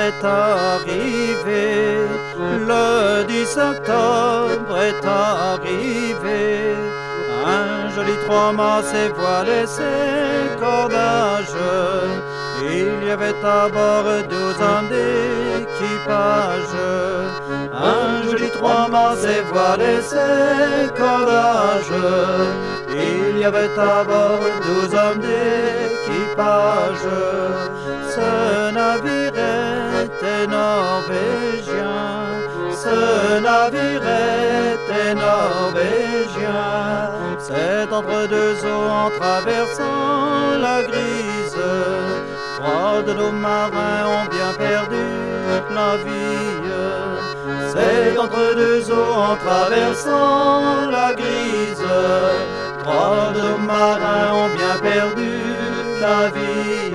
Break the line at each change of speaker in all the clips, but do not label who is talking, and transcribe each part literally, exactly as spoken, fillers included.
est arrivé, le dix octobre est arrivé. Un joli trois-mâts, ses voiles et ses cordages. Il y avait à bord douze hommes d'équipage. Un joli trois-mâts, ses voiles et ses cordages. Il y avait à bord douze hommes d'équipage. Ce navire était norvégien. Ce navire était norvégien. C'est entre deux eaux en traversant la grise. Trois de nos marins ont bien perdu la vie. C'est entre deux eaux en traversant la grise. Trois de nos marins ont bien perdu la vie.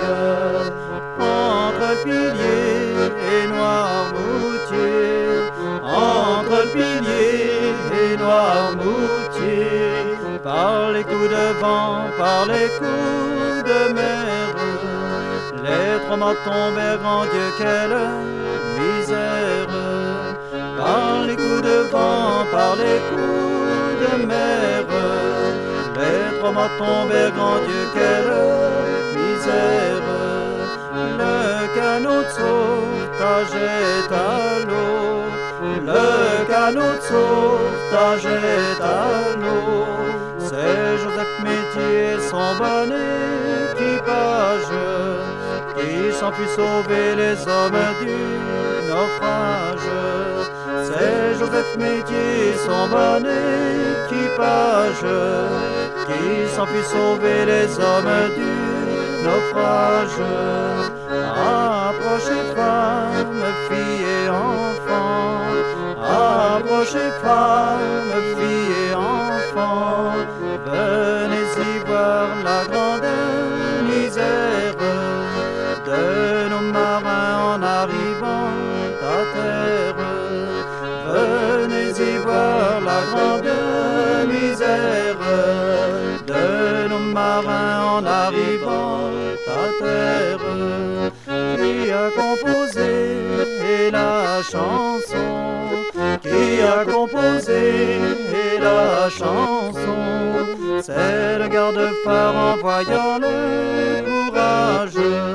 Entre Piliers et Noirmoutier, entre Piliers et Noirmoutier, par les coups de vent, par les coups de mer, les trois mâts tombèrent, grand Dieu, quelle misère. Par les coups de vent, par les coups de mer, les trois mâts tombèrent, grand Dieu, quelle misère. Le canot de sauvetage est à l'eau, le canot de sauvetage est à l'eau. C'est Joseph Métier et son bon équipage qui s'enfuit sauver les hommes du naufrage. C'est Joseph Métier et son bon équipage qui s'enfuit sauver les hommes du naufrage. Approchez femmes, filles et enfants, approchez femmes, filles et enfants, venez-y voir la grande misère de nos marins en arrivant à terre. Venez-y voir la grande misère de nos marins en arrivant à terre. Qui a composé la chanson? Qui a composé la chanson? C'est le garde-phare en voyant le courage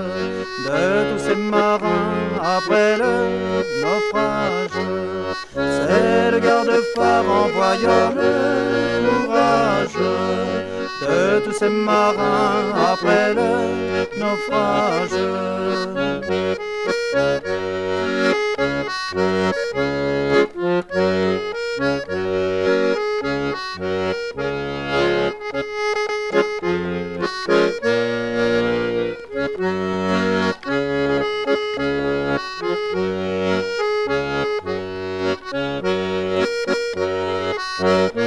de tous ces marins après le naufrage. C'est le garde-phare en voyant le courage de tous ces marins après le naufrage. Thank you.